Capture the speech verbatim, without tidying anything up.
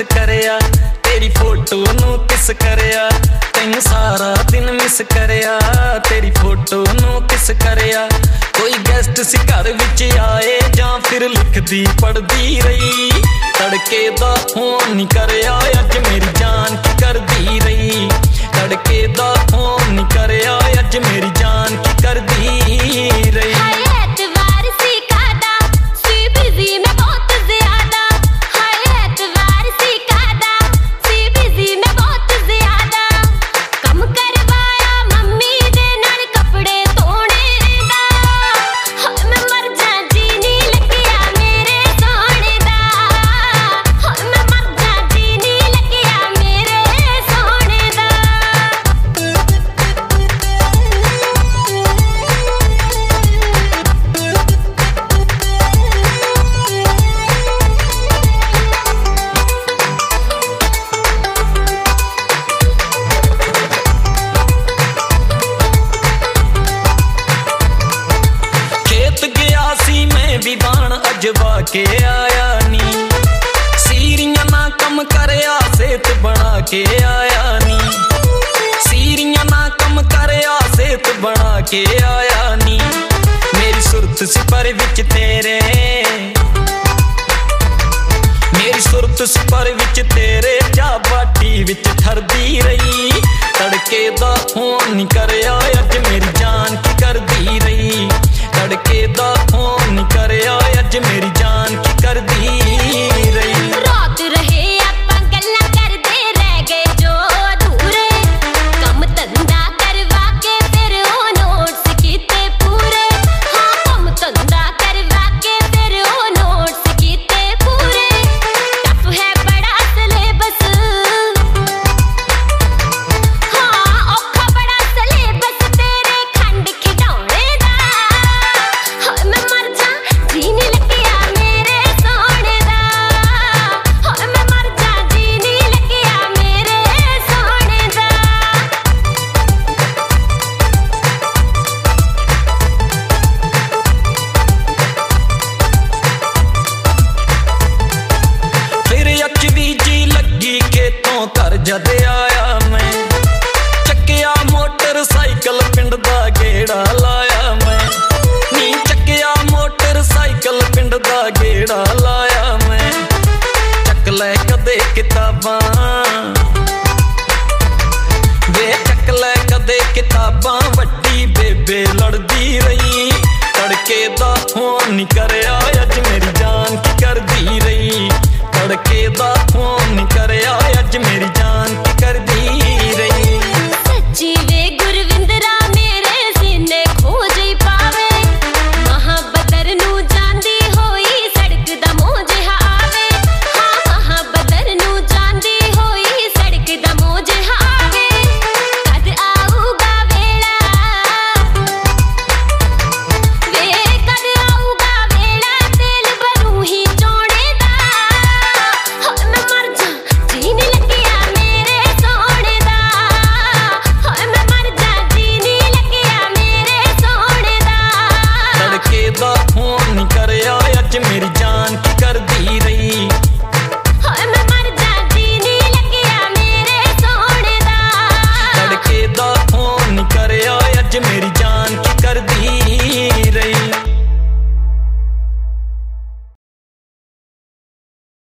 करिया तेरी फोटो नू किस करिया तैनू सारा दिन मिस करिया तेरी फोटो नू किस करिया कोई गेस्ट सी घर विच आए जां फिर लिखदी पढ़दी रही तड़के दा फोन नहीं करिया अज मेरी जान की करदी रही तड़के दा फोन नहीं करिया अज मेरी जान की करदी रही अजवा के आया नी सीरियां ना कम करया सेहत बना के आया नी सीरियां ना कम करया सेहत बना के आया नी मेरी सुरत सिपर विच तेरे मेरी सुरत सिपर विच तेरे जा बाटी विच ठरदी रही तड़के दा फोन नहीं करया अज मेरी जान की करदी रही तड़के दा फोन नहीं करया अज मेरी जान की करदी रही रात रहे आपां गल्लां करदे रह गए जो अधूरे कम धंधा करवा के फिर ओ नोट्स कीते पूरे हाँ कम धंधा करवा के फिर ओ नोट्स कीते पूरे टफ है बड़ा सिलेबस हाँ औखा बड़ा सिलेबस तेरे खंड खिडौणे दा हाय मैं मर जा जी नहीं लगिया मेरे सोने दा हाय मैं मर जा जी नहीं लगिया मेरे सोने दा फिर अच भी जी लगी खेतों घर जद आया मैं चक्किया मोटरसाइकिल पिंड दा गेड़ा लाया मैं नी चक्किया मोटरसाइकिल पिंड दा गेड़ा लाया मैं चक लै कदे किताबां वे चक लै कदे किताबां वड्डी बेबे लड़दी रही तड़के दा फोन नहीं करया अज मेरी जान की करदी रही तड़के दा फोन नहीं करया